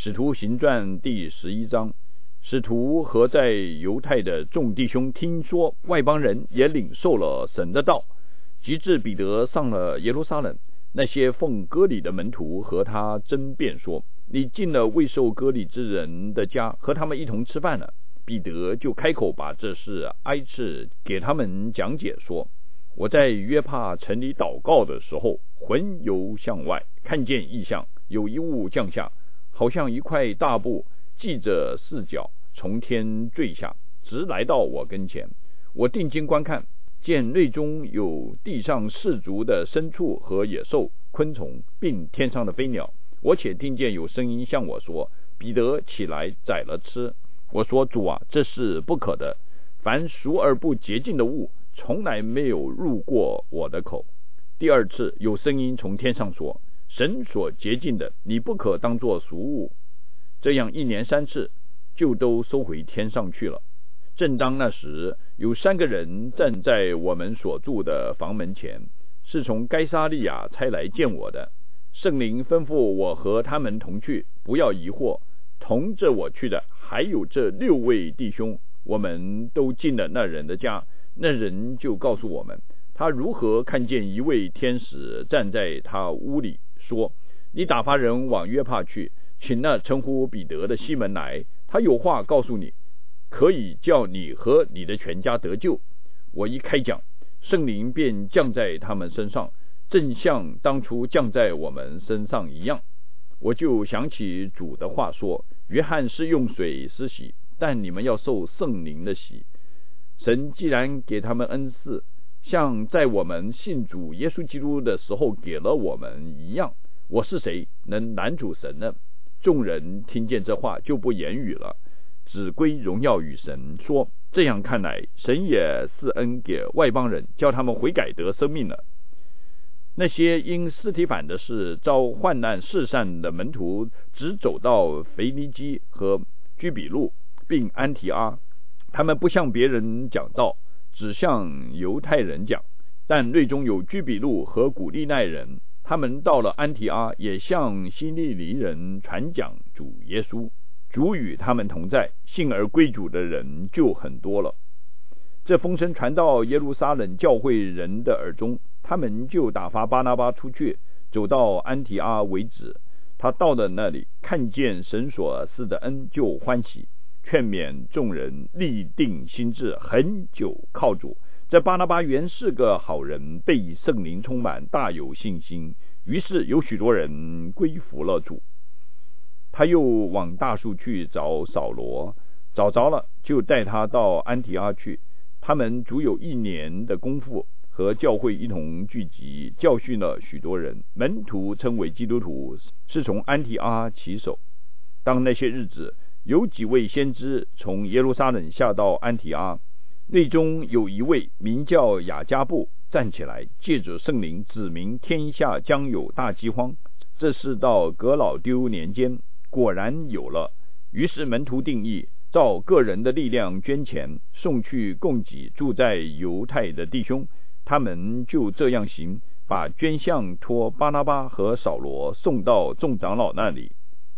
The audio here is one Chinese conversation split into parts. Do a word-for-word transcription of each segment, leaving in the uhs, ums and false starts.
使徒行传第十一章，使徒和在犹太的众弟兄听说外邦人也领受了神的道，及至彼得上了耶路撒冷，那些奉割礼的门徒和他争辩说：你进了未受割礼之人的家，和他们一同吃饭了。彼得就开口把这事挨次给他们讲解说：我在约帕城里祷告的时候，魂游向外，看见异象，有一物降下，好像一块大布，系着四角，从天坠下，直来到我跟前。我定睛观看，见内中有地上四足的牲畜和野兽、昆虫，并天上的飞鸟。我且听见有声音向我说：彼得，起来宰了吃。我说：主啊，这是不可的，凡熟而不洁净的物，从来没有入过我的口。第二次有声音从天上说：神所洁净的，你不可当作俗物。这样一连三次，就都收回天上去了。正当那时，有三个人站在我们所住的房门前，是从该撒利亚差来见我的。圣灵吩咐我和他们同去，不要疑惑。同着我去的还有这六位弟兄，我们都进了那人的家。那人就告诉我们，他如何看见一位天使站在他屋里，说：你打发人往约帕去，请那称呼彼得的西门来，他有话告诉你，可以叫你和你的全家得救。我一开讲，圣灵便降在他们身上，正像当初降在我们身上一样。我就想起主的话说：约翰是用水施洗，但你们要受圣灵的洗。神既然给他们恩赐，像在我们信主耶稣基督的时候给了我们一样，我是谁能拦阻神呢？众人听见这话，就不言语了，只归荣耀与神，说：这样看来，神也赐恩给外邦人，叫他们悔改得生命了。那些因司提反的事遭患难试探的门徒，只走到腓尼基和居比路，并安提阿。他们不向别人讲道，只向犹太人讲。但内中有居比路和古利奈人，他们到了安提阿，也向希利尼人传讲主耶稣。主与他们同在，信而归主的人就很多了。这风声传到耶路撒冷教会人的耳中，他们就打发巴拿巴出去，走到安提阿为止。他到了那里，看见神所赐的恩，就欢喜，劝勉众人立定心志，很久靠主。这巴拿巴原是个好人，被圣灵充满，大有信心，于是有许多人归服了主。他又往大树去找扫罗，找着了，就带他到安提阿去。他们足有一年的功夫，和教会一同聚集，教训了许多人。门徒称为基督徒，是从安提阿起手。当那些日子，有几位先知从耶路撒冷下到安提阿，内中有一位名叫雅加布，站起来，借着圣灵指明天下将有大饥荒。这是到革老丢年间，果然有了。于是门徒定义，照个人的力量捐钱，送去供给住在犹太的弟兄。他们就这样行，把捐项托巴拿巴和扫罗送到众长老那里。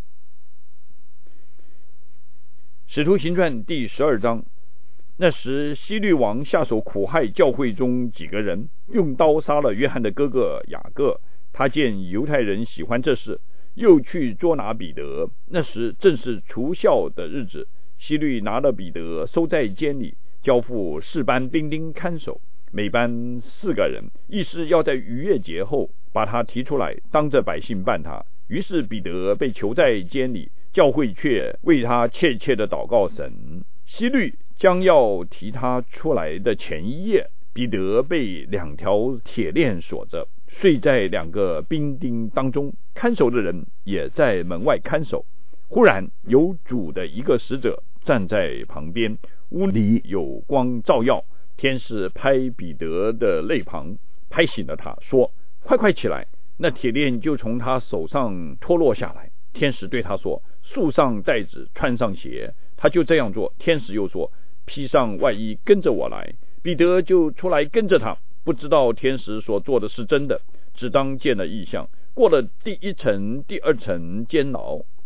使徒行传第十二章。那时希律王下手苦害教会中几个人，用刀杀了约翰的哥哥雅各。他见犹太人喜欢这事，又去捉拿彼得。那时正是除酵的日子，希律拿了彼得收在监里，交付四班兵丁看守，每班四个人，意思要在逾越节后把他提出来，当着百姓办他。于是彼得被囚在监里，教会却为他切切的祷告神。希律将要提他出来的前一夜，彼得被两条铁链锁着，睡在两个兵丁当中，看守的人也在门外看守。忽然有主的一个使者站在旁边，屋里有光照耀。天使拍彼得的肋旁，拍醒了他，说：快快起来。那铁链就从他手上脱落下来。天使对他说：束上带子，穿上鞋。他就这样做。天使又说：披上外衣，跟着我来。彼得就出来跟着他，不知道天使所做的是真的，只当见了异象。过了第一层、第二层监牢，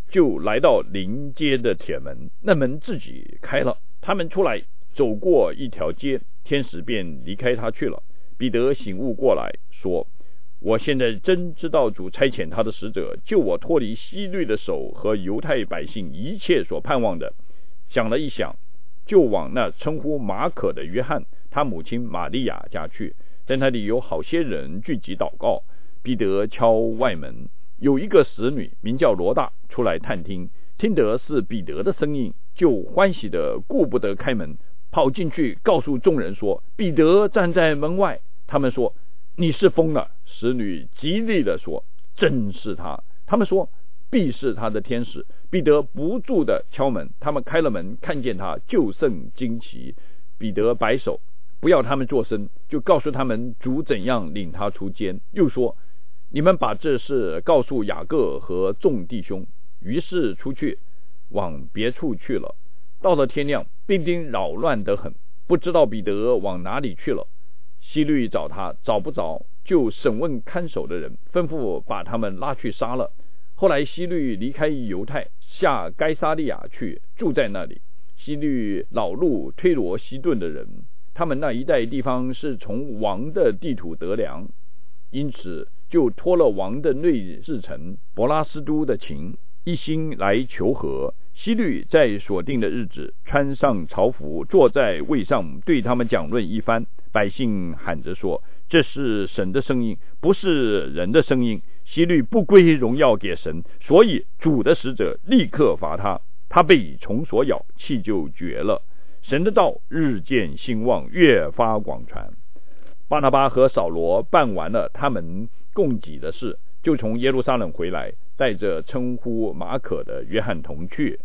就来到临街的铁门，那门自己开了，他们出来走过一条街，天使便离开他去了。彼得醒悟过来说，我现在真知道主差遣他的使者救我脱离希律的手和犹太百姓一切所盼望的。想了一想，就往那称呼马可的约翰他母亲玛利亚家去，在那里有好些人聚集祷告。彼得敲外门，有一个使女名叫罗大出来探听，听得是彼得的声音，就欢喜的顾不得开门，跑进去告诉众人说，彼得站在门外。他们说，你是疯了。使女极力的说，真是他。他们说，必是他的天使。彼得不住的敲门，他们开了门，看见他，就甚惊奇。彼得摆手不要他们作声，就告诉他们主怎样领他出监，又说，你们把这事告诉雅各和众弟兄。于是出去往别处去了。到了天亮，兵丁扰乱得很，不知道彼得往哪里去了。希律找他，找不着，就审问看守的人，吩咐把他们拉去杀了。后来希律离开犹太，下该撒利亚去，住在那里。希律恼怒推罗西顿的人，他们那一带地方是从王的地土得粮，因此就托了王的内侍臣伯拉斯都的情，一心来求和。希律在所定的日子穿上朝服，坐在位上，对他们讲论一番。百姓喊着说，这是神的声音，不是人的声音。希律不归荣耀给神，所以主的使者立刻罚他，他被虫所咬，气就绝了。神的道日渐兴旺，越发广传。巴拿巴和扫罗办完了他们供给的事，就从耶路撒冷回来，带着称呼马可的约翰同去。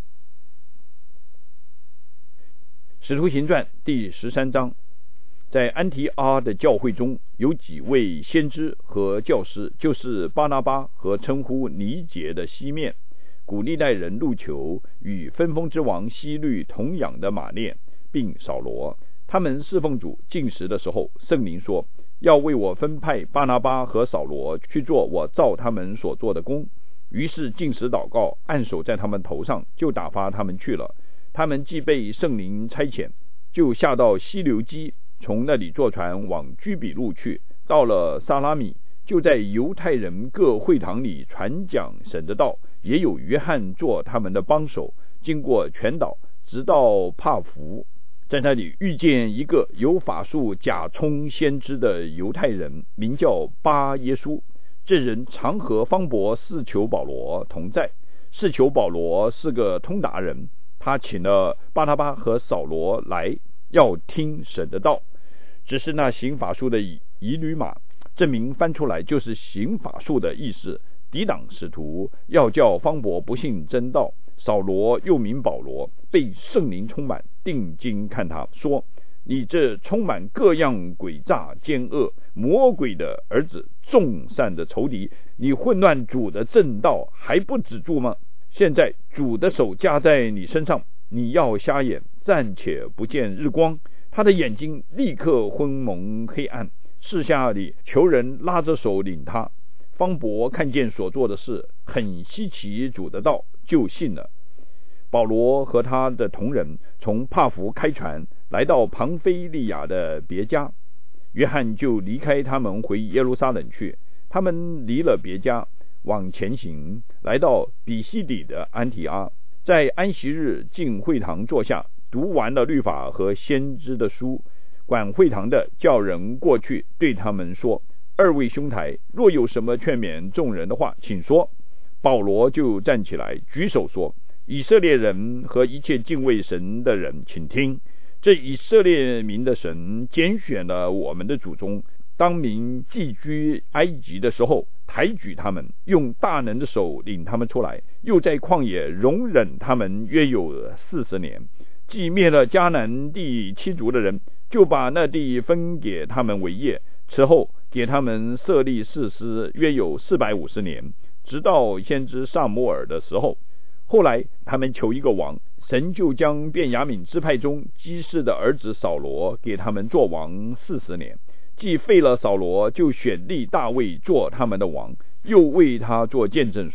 使徒行传第十三章。在安提阿的教会中，有几位先知和教师，就是巴拿巴和称呼尼结的西面，古利奈人路求与分封之王希律同养的马列，并扫罗。他们侍奉主禁食的时候，圣灵说，要为我分派巴拿巴和扫罗去做我照他们所做的工。于是禁食祷告，按手在他们头上，就打发他们去了。他们既被圣灵差遣，就下到西流基，从那里坐船往居比路去。到了撒拉米，就在犹太人各会堂里传讲神的道，也有约翰做他们的帮手。经过全岛，直到帕福，在那里遇见一个有法术假充先知的犹太人，名叫巴耶稣。这人常和方伯试求保罗同在，试求保罗是个通达人。他请了巴拿巴和扫罗来，要听神的道。只是那行法术的以吕马，这名翻出来就是行法术的意思，抵挡使徒，要叫方伯不信真道。扫罗又名保罗，被圣灵充满，定睛看他，说，你这充满各样诡诈奸恶魔鬼的儿子，众善的仇敌，你混乱主的正道还不止住吗？现在主的手加在你身上，你要瞎眼，暂且不见日光。他的眼睛立刻昏蒙黑暗，四下里求人拉着手领他。方伯看见所做的事，很稀奇主的道，就信了。保罗和他的同人从帕福开船，来到庞菲利亚的别家，约翰就离开他们回耶路撒冷去。他们离了别家，往前行，来到比西底的安提阿，在安息日进会堂坐下，读完了律法和先知的书。管会堂的叫人过去，对他们说，二位兄台，若有什么劝勉众人的话，请说。保罗就站起来举手说，以色列人和一切敬畏神的人，请听，这以色列民的神拣选了我们的祖宗，当民寄居埃及的时候，抬举他们，用大能的手领他们出来，又在旷野容忍他们约有四十年。既灭了迦南地七族的人，就把那地分给他们为业，此后给他们设立士师，约有四百五十年，直到先知撒母耳的时候。后来他们求一个王，神就将便雅悯支派中基士的儿子扫罗给他们做王四十年。既废了扫罗，就选立大卫做他们的王，又为他做见证说，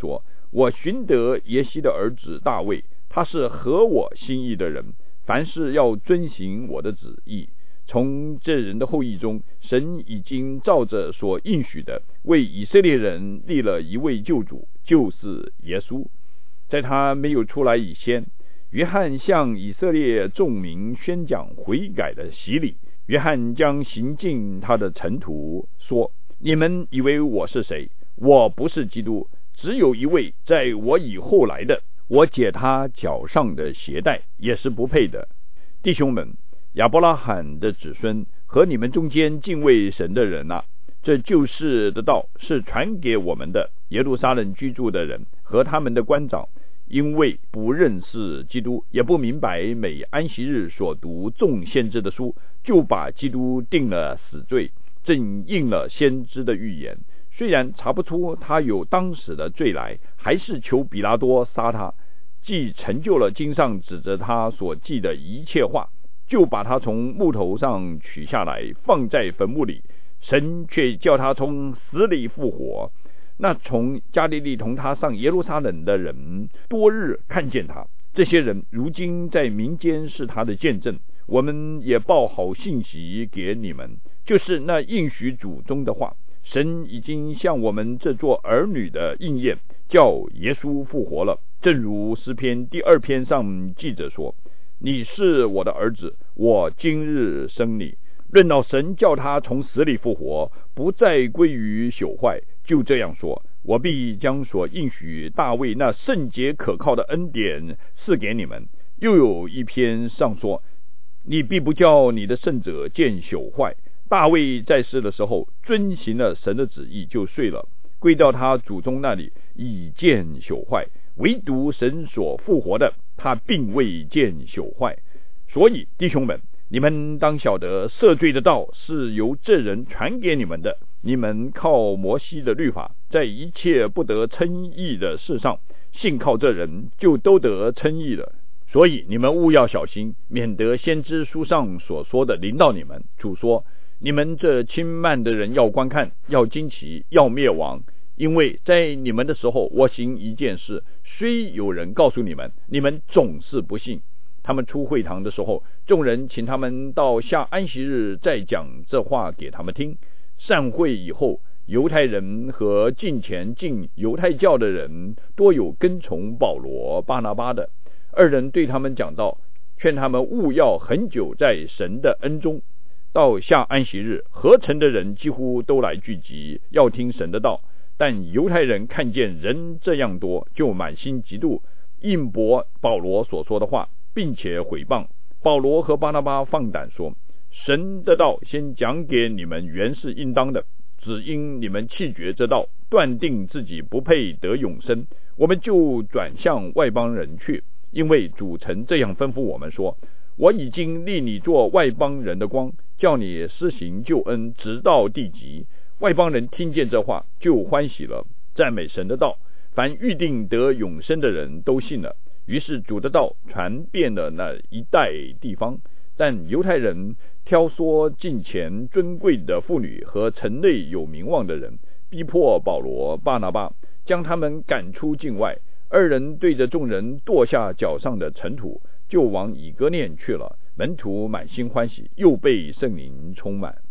我寻得耶西的儿子大卫，他是合我心意的人，凡事要遵行我的旨意。从这人的后裔中，神已经照着所应许的，为以色列人立了一位救主，就是耶稣。在他没有出来以前，约翰向以色列众民宣讲悔改的洗礼。约翰将行进他的尘途，说：你们以为我是谁？我不是基督，只有一位在我以后来的，我解他脚上的鞋带也是不配的。弟兄们，亚伯拉罕的子孙和你们中间敬畏神的人啊，这救世的道是传给我们的。耶路撒冷居住的人和他们的官长，因为不认识基督，也不明白每安息日所读众先知的书，就把基督定了死罪，正应了先知的预言。虽然查不出他有当时的罪来，还是求比拉多杀他，既成就了经上指着他所记的一切话，就把他从木头上取下来，放在坟墓里。神却叫他从死里复活。那从加利利同他上耶路撒冷的人，多日看见他，这些人如今在民间是他的见证。我们也报好信息给你们，就是那应许祖宗的话，神已经向我们这做儿女的应验，叫耶稣复活了。正如诗篇第二篇上记着说：你是我的儿子，我今日生你。论到神叫他从死里复活，不再归于朽坏，就这样说：我必将所应许大卫那圣洁可靠的恩典赐给你们。又有一篇上说：你必不叫你的圣者见朽坏。大卫在世的时候遵行了神的旨意，就睡了，归到他祖宗那里，已见朽坏。唯独神所复活的，他并未见朽坏。所以弟兄们，你们当晓得赦罪的道是由这人传给你们的。你们靠摩西的律法，在一切不得称义的事上，信靠这人，就都得称义了。所以你们务要小心，免得先知书上所说的临到你们。主说：你们这轻慢的人要观看，要惊奇，要灭亡。因为在你们的时候，我行一件事，虽有人告诉你们，你们总是不信。他们出会堂的时候，众人请他们到下安息日再讲这话给他们听。散会以后，犹太人和近前进犹太教的人多有跟从保罗、巴拿巴的。二人对他们讲道，劝他们务要很久在神的恩中。到下安息日，合城的人几乎都来聚集，要听神的道。但犹太人看见人这样多，就满心嫉妒，应驳保罗所说的话，并且毁谤。保罗和巴拿巴放胆说：神的道先讲给你们，原是应当的，只因你们弃绝这道，断定自己不配得永生，我们就转向外邦人去。因为主曾这样吩咐我们说：我已经立你做外邦人的光，叫你施行救恩，直到地极。外邦人听见这话，就欢喜了，赞美神的道。凡预定得永生的人都信了。于是主的道传遍了那一带地方。但犹太人挑唆近前尊贵的妇女和城内有名望的人，逼迫保罗、巴拿巴，将他们赶出境外。二人对着众人跺下脚上的尘土，就往以哥念去了。门徒满心欢喜，又被圣灵充满。